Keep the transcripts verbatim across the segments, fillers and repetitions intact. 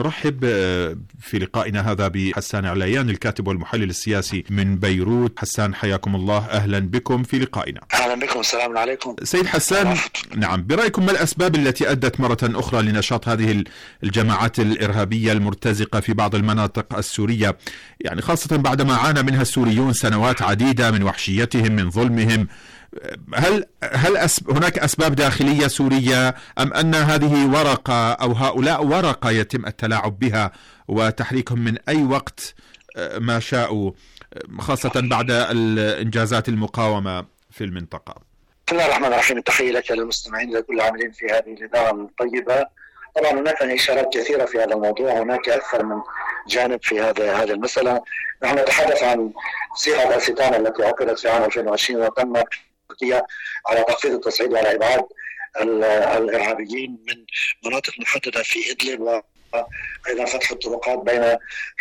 نرحب في لقائنا هذا بحسان عليان الكاتب والمحلل السياسي من بيروت. حسان حياكم الله، أهلا بكم في لقائنا. أهلا بكم، السلام عليكم. سيد حسان، نعم، برأيكم ما الأسباب التي أدت مرة أخرى لنشاط هذه الجماعات الإرهابية المرتزقة في بعض المناطق السورية، يعني خاصة بعدما عانى منها السوريون سنوات عديدة من وحشيتهم، من ظلمهم؟ هل هل أسب هناك أسباب داخلية سورية، أم أن هذه ورقة أو هؤلاء ورقة يتم التلاعب بها وتحريكهم من أي وقت ما شاءوا، خاصة بعد الإنجازات المقاومة في المنطقة؟ بسم الله الرحمن الرحيم. التحية لك للمستمعين لكل العاملين في هذه الإذاعة الطيبة. طبعا هناك إشارات كثيرة في هذا الموضوع، هناك أكثر من جانب في هذا هذه المسألة. نحن نتحدث عن صيغة الستان التي عقدت في عام ألفين وعشرين وتم تركيا على تخفيض التصعيد وعلى إبعاد الإرهابيين من مناطق محددة في إدلب، وأيضا فتح الطرقات بين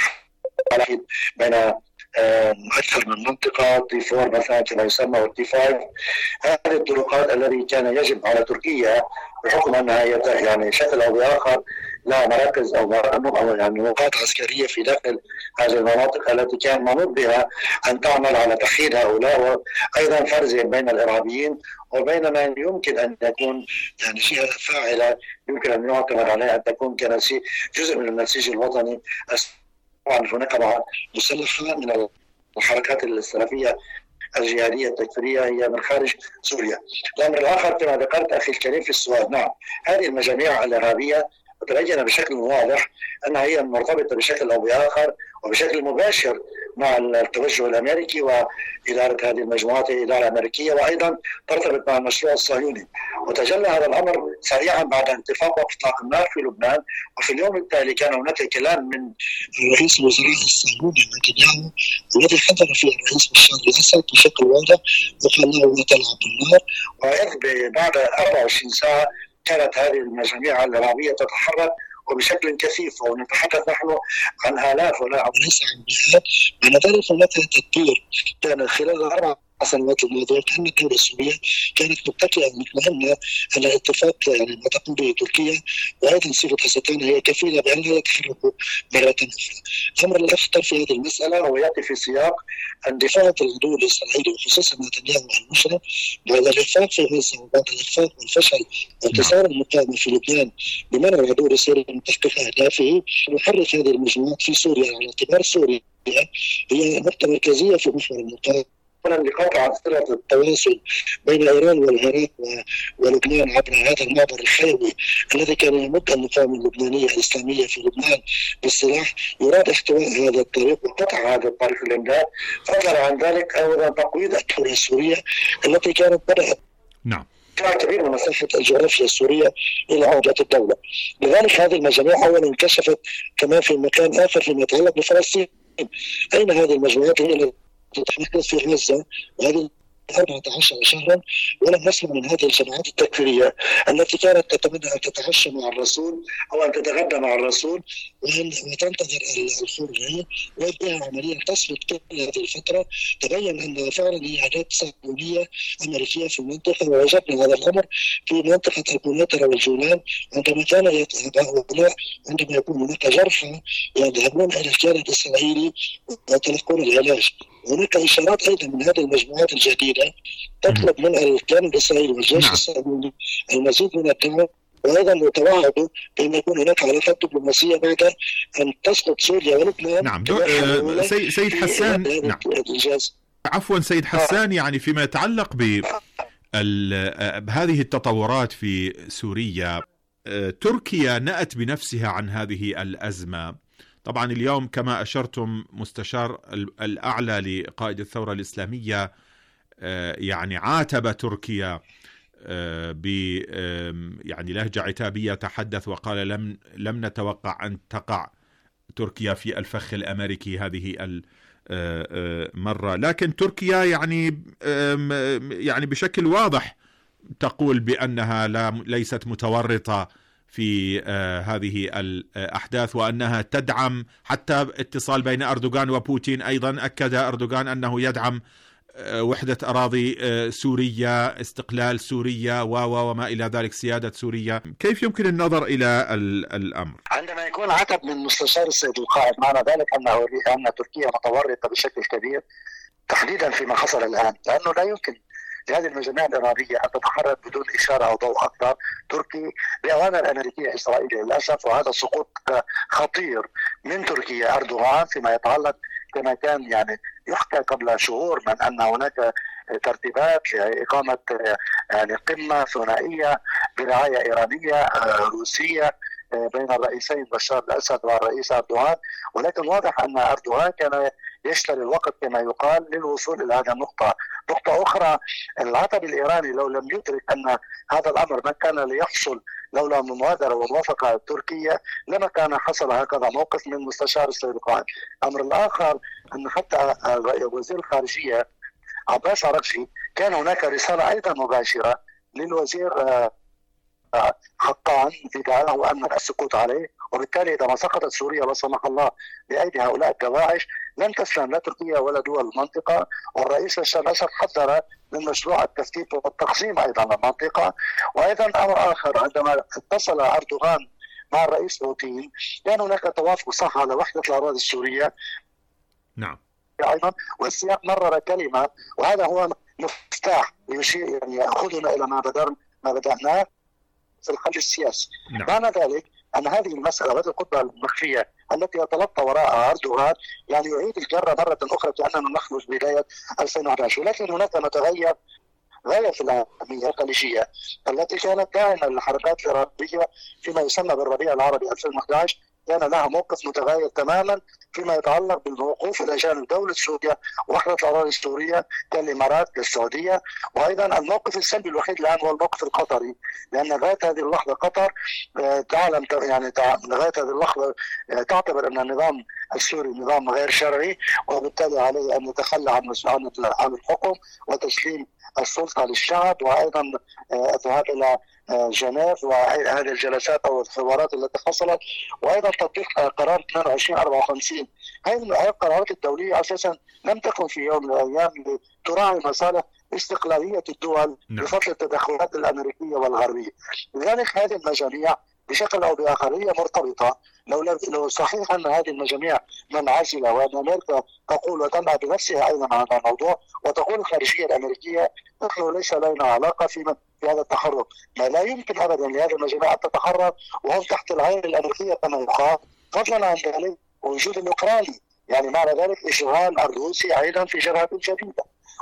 بين أكثر من منطقة تي أربعة مثلا كما يسمى والتي خمسة. هذه الطرقات التي كان يجب على تركيا بحكم أنها يعني شكل أو بآخر لا مراكز أو يعني نقاط عسكرية في داخل هذه المناطق التي كان منوط بها أن تعمل على تحييد هؤلاء، وأيضا فرزهم بين الإرهابيين وبين ما يمكن أن يكون يعني جهة فاعلة يمكن أن يعتمد عليها أن تكون كنسيج جزء من النسيج الوطني. طبعا هناك بعض مسلحة من الحركات السلفية الجهادية التكفيرية هي من خارج سوريا. الأمر الآخر كما ذكرت أخي الكريم في السؤال، نعم، هذه المجاميع الإرهابية تبين بشكل واضح أنها هي مرتبطة بشكل أو بآخر وبشكل مباشر مع التوجه الأمريكي وإدارة هذه المجموعات إدارة أمريكية، وأيضا ترتبط مع المشروع الصهيوني. وتجلى هذا الأمر سريعا بعد انتفاض إطلاق النار في لبنان، وفي اليوم التالي كان هناك كلام من رئيس الوزراء الصهيوني نتنياهو الذي حذر فيه الرئيس بشار الأسد بشكل واضح وقال له لا تلعب بالنار. وإذ بعد أربع وعشرين ساعة كانت هذه المجاميع الإرهابية تتحرك وبشكل كثيف، ونتحدث نحن عن آلاف وليس عن مئات. من ذلك هناك تدبير كان خلال أربع سنوات الماضية، كأن الدولة السورية كانت متكئة مطمئنة على اتفاق يعني ما تقوم به تركيا، وأيضا صيغة الستان هي كفيلة بأن لا يتحركوا مرة أخرى. الأمر الأخطر في هذه المسألة هو يأتي في سياق اندفاع العدو الإسرائيلي وخصوصا نتنياهو المشرف بعد الإخفاق في غزة وبعد الإخفاق والفشل وانتصار المقاومة في لبنان بمنع العدو الإسرائيلي من تحقيق أهدافه، يحرك هذه المجموعات في سوريا على اعتبار سوريا هي نقطة مركزية في محور المقاومة لقطع صلة التواصل بين إيران والعراق ولبنان عبر هذا المعبر الحيوي الذي كان يمد المقاومة اللبنانية الإسلامية في لبنان بالسلاح. يراد احتواء هذا الطريق وقطع هذا الطريق الإمداد، فضلا عن ذلك أيضا تقويض الدولة السورية التي كانت بدأت نعم كبير من مساحة الجغرافيا السورية إلى عودة الدولة. لذلك هذه المجاميع أولا انكشفت كمان في مكان آخر فيما يتعلق بفلسطين. أين هذه المجموعات هي تتحدث في غزة وهذه أربعة عشر شهرا، ولم نسمع من هذه الجماعات التكفيرية التي كانت تتمنى أن تتعشى مع الرسول أو أن تتغدى مع الرسول وتنتظر الخروج ويبقى عمليا تصمت كل هذه الفترة. تبين أن فعلا هي أداة صهيونية أمريكية في المنطقة، ووجدنا هذا الأمر في منطقة القنيطرة والجولان عندما كان يذهب هؤلاء عندما يكون هناك جرحى يذهبون إلى الكيان الإسرائيلي ويتلقون العلاج. هناك إشارات أيضا من هذه المجموعات الجديدة تطلب من الكيان الإسرائيلي والجيش الصهيوني المزيد من الدعم، وأيضا يتوعدوا بأن يكون هناك علاقات دبلوماسية بعد أن تسقط سوريا ولبنان. نعم دو... سي... سيد حسان، نعم عفوا سيد حسان، يعني فيما يتعلق بهذه التطورات في سوريا، تركيا نأت بنفسها عن هذه الأزمة. طبعا اليوم كما أشرتم مستشار الأعلى لقائد الثورة الإسلامية يعني عاتب تركيا ب يعني لهجة عتابية، تحدث وقال لم لم نتوقع أن تقع تركيا في الفخ الأمريكي هذه المرة. لكن تركيا يعني يعني بشكل واضح تقول بأنها لا ليست متورطة في آه هذه الأحداث، وأنها تدعم حتى اتصال بين أردوغان وبوتين. أيضا أكد أردوغان أنه يدعم وحدة أراضي سوريا، استقلال سوريا و وما إلى ذلك، سيادة سوريا. كيف يمكن النظر إلى الأمر؟ عندما يكون عتب من مستشار السيد القائد، معنى ذلك أن أن تركيا متورطة بشكل كبير تحديدا فيما حصل الآن، لأنه لا يمكن لهذه المجاميع الإيرانية أن تتحرك بدون إشارة أو ضوء أكثر تركي بأوامر أمريكية إسرائيلية للأسف. وهذا سقوط خطير من تركيا أردوغان فيما يتعلق كما كان يعني يحكى قبل شهور من أن هناك ترتيبات لإقامة يعني قمة ثنائية برعاية إيرانية روسية بين الرئيسين بشار الأسد والرئيس أردوغان، ولكن واضح أن أردوغان كان يشتري الوقت كما يقال للوصول إلى هذه النقطة. نقطة أخرى، العتب الإيراني لو لم يدرك أن هذا الأمر ما كان ليحصل لولا مبادرة وموافقة تركية لما كان حصل هكذا موقف من مستشار السيد القائد. الأمر الآخر أن حتى وزير الخارجية عباس عرقشي كان هناك رسالة أيضا مباشرة للوزير حقان بدعاه أن السكوت عليه، وبالتالي إذا ما سقطت سوريا لا سمح الله بأيدي هؤلاء الدواعش لن تسلم لا تركيا ولا دول المنطقة. والرئيس بشار الأسد حذر من مشروع التفتيت والتقسيم أيضا المنطقة. وأيضا أمر آخر، عندما اتصل أردوغان مع الرئيس بوتين كان هناك توافق صح على وحدة الأراضي السورية. نعم. أيضا والسياق مرر كلمة، وهذا هو مفتاح يشير يعني يأخذنا إلى ما بدأنا ما بدأناه في الحل السياسي. نعم. معنى ذلك أن هذه المسألة وهذه الخطة المخفية التي يتلقى وراءها أردوغان يعني يعيد الجرة مرة أخرى كأننا نحن في بداية ألفين وأحد عشر. ولكن هناك متغير غاية في الأهمية الخليجية التي كانت دائما للحركات الإيرانية فيما يسمى بالربيع العربي ألفين وأحد عشر كان لها موقف متغير تماما فيما يتعلق بالوقوف إلى جانب دولة سوريا ووحدة الأراضي السورية كالإمارات كالسعودية. وأيضا الموقف السلبي الوحيد الآن هو الموقف القطري، لأن لغاية هذه اللحظة قطر تعلم يعني لغاية هذه اللحظة تعتبر أن النظام السوري نظام غير شرعي، وبالتالي عليه أن يتخلى عن عن الحكم وتسليم السلطة للشعب، وأيضا الذهاب إلى جنيف وهذه الجلسات أو الحوارات التي حصلت، وأيضا تطبيق قرار اثنين وعشرين أربعة وخمسين. هذه القرارات الدولية أساسا لم تكن في يوم من الأيام تراعي مصالح استقلالية الدول بفضل التدخلات الأمريكية والغربية. لذلك هذه المجاميع بشكل أو بآخر هي مرتبطة. لو لو صحيح أن هذه المجاميع منعزلة وأن أمريكا تقول وتنبأ بنفسها أيضا عن هذا الموضوع وتقول الخارجية الأمريكية نحن ليس لنا علاقة في في هذا التحرك، ما لا يمكن أبدا لهذه المجاميع أن تتحرك وهم تحت العين الأمريكية كما يقال، فضلا عن ذلك وجود الأوكراني، يعني معنى ذلك إشغال الروسي أيضا في جبهة جديدة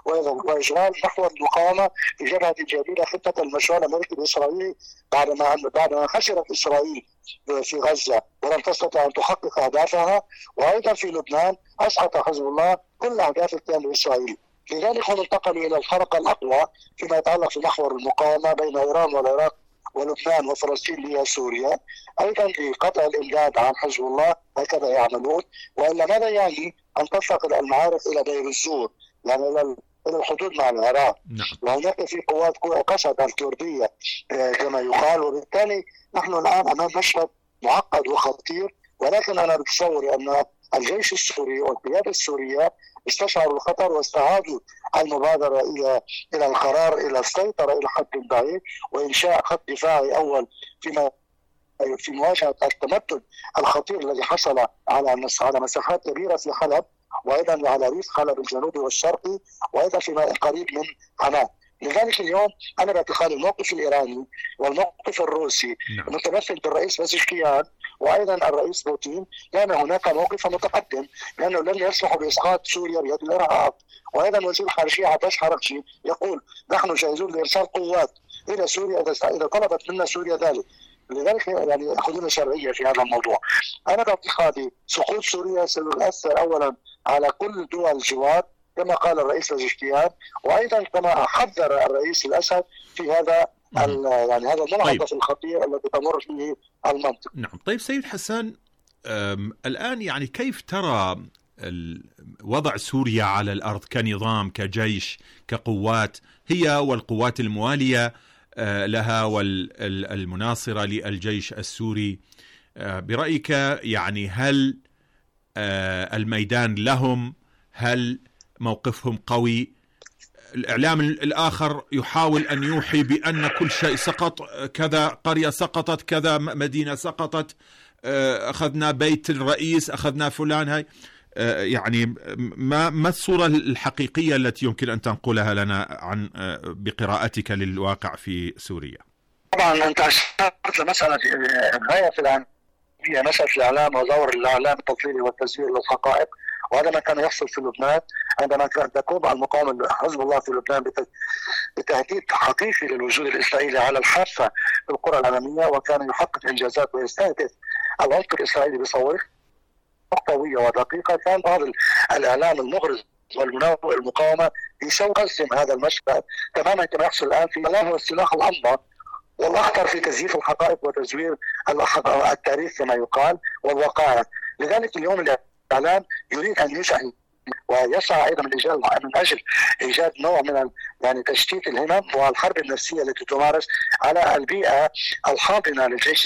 وإشغال محور المقاومة في جبهة جديدة خطة المشروع الأمريكي الإسرائيلي بعدما بعدما خسرت إسرائيل في غزة ولم تستطع أن تحقق أهدافها، وأيضا في لبنان أسقط حزب الله كل أهداف الكيان الإسرائيلي. لذلك هم انتقلوا إلى الحلقة الأقوى فيما يتعلق في محور المقاومة بين إيران والعراق ولبنان وفلسطين هي سوريا، أيضا لقطع الإمداد عن حزب الله هكذا يعملون. وإلا ماذا يعني أن تنتقل المعارك إلى دير الزور يعني إلى إلى الحدود مع العراق؟ نعم. وهناك في قوات قسد الكردية كما يقال، وبالتالي نحن الآن أمام مشهد معقد وخطير. ولكن أنا بتصور أن الجيش السوري والقيادة السورية استشعروا الخطر واستعادوا المبادرة إلى إلى القرار إلى السيطرة إلى حد بعيد وإنشاء خط دفاعي أول فيما في مواجهة التمدد الخطير الذي حصل على على مساحات كبيرة في حلب، وأيضا على ريف حلب الجنوبي والشرقي، وأيضا في قريب من حماة. لذلك اليوم أنا باعتقادي الموقف الإيراني والموقف الروسي المتمثل بالرئيس بزشكيان وأيضا الرئيس بوتين كان هناك موقف متقدم، لأنه لن يسمح بإسقاط سوريا بيد الإرهاب. وأيضا وزير الخارجية عباس عرقشي يقول نحن جاهزون لإرسال قوات إلى سوريا إذا طلبت منا سوريا ذلك. لذلك يعني حدود شرعية في هذا الموضوع. أنا باعتقادي سقوط سوريا سيؤثر أولا على كل دول الجوار كما قال الرئيس بزشكيان، وأيضا كما حذر الرئيس الأسد في هذا يعني هذا المنعطف طيب. الخطير الذي تمر فيه المنطقة. نعم. طيب سيد حسان، الآن يعني كيف ترى وضع سوريا على الأرض كنظام كجيش كقوات هي والقوات الموالية لها والمناصرة للجيش السوري؟ برأيك يعني هل الميدان لهم؟ هل موقفهم قوي الإعلام الآخر يحاول أن يوحي بأن كل شيء سقط، كذا قرية سقطت، كذا مدينة سقطت، أخذنا بيت الرئيس، أخذنا فلان. هاي يعني ما ما الصورة الحقيقية التي يمكن أن تنقلها لنا عن بقراءتك للواقع في سوريا؟ طبعا أنت أشرت لمسألة غاية في الأهمية، هي مسألة الإعلام ودور الإعلام التضليلي والتزوير للحقائق، وهذا ما كان يحصل في لبنان عندما كانت تقوم المقاومة حزب الله في لبنان بتهديد حقيقي للوجود الإسرائيلي على الحافة في القرى العالمية، وكان يحقق إنجازات ويستهدف العنف الإسرائيلي بصواريخ قوية ودقيقة. كان بعض الإعلام المغرض والمناوئ المقاومة يقسم هذا المشهد تماما كما يحصل الآن في الإعلام هو السلاح الأحمر والأخطر في تزييف الحقائق وتزوير التاريخ كما يقال والوقائع. لذلك اليوم الإعلام يريد أن يسعى ويسعى أيضا من أجل من أجل إيجاد نوع من يعني تشتيت الهمم والحرب النفسية التي تمارس على البيئة الحاضنة للجيش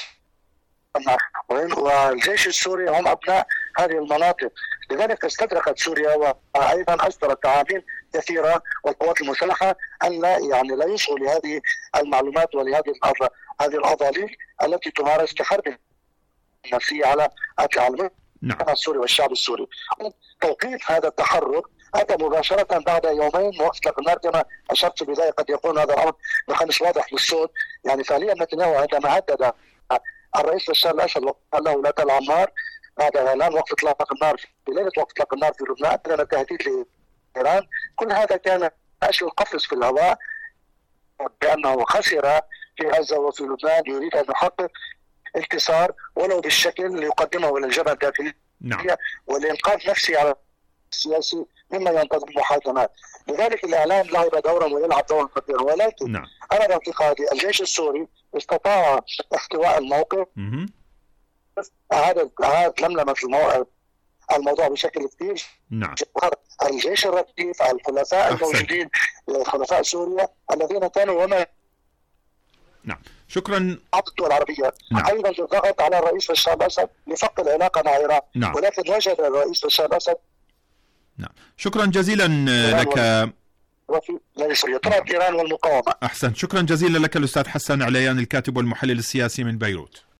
والجيش السوري هم أبناء هذه المناطق. لذلك استدركت سوريا وأيضا أصدرت تعاميم كثيرة والقوات المسلحة أن لا يعني لا يصغوا لهذه المعلومات ولهذه هذه الأضاليل التي تمارس كحرب نفسية على المجتمع نعم. السوري والشعب السوري. توقيف هذا التحرك أتى مباشرة بعد يومين وقت إطلاق النار كما أشرت في البداية. قد يكون هذا الأمر مخنث واضح بالصوت، يعني فعليا نتنياهو عندما هدد الرئيس بشار الأسد وقال له لا تلعب نار بعد إعلان وقف إطلاق النار في ليلة وقف إطلاق النار في لبنان كان تهديد لإيران. كل هذا كان أشل القفز في الهواء بأنه خسر في غزة وفي لبنان، يريد أن يحقق انتصار ولو بالشكل ليقدمه إلى الجبهة الداخلية نعم. والإنقاذ نفسي على السياسي مما ينتظر المحاكمات. لذلك الإعلام لعب دورا ويلعب دورا خطيرا، ولكن نعم. أنا باعتقادي الجيش السوري استطاع احتواء الموقف. هذا هذا لملمة في الموضوع الموضوع بشكل كبير. نعم. الجيش الرقيق الخلفاء الموجودين خلفاء سوريا الذين كانوا وما نعم. شكرا. الدول العربية نعم. أيضا الضغط على الرئيس بشار الأسد لفك العلاقة مع إيران. نعم. ولكن وجد الرئيس بشار الأسد. نعم. شكرا جزيلا لك. وفي طلعت إيران والمقاومة. أحسن. شكرا جزيلا لك الأستاذ حسن عليان الكاتب والمحلل السياسي من بيروت.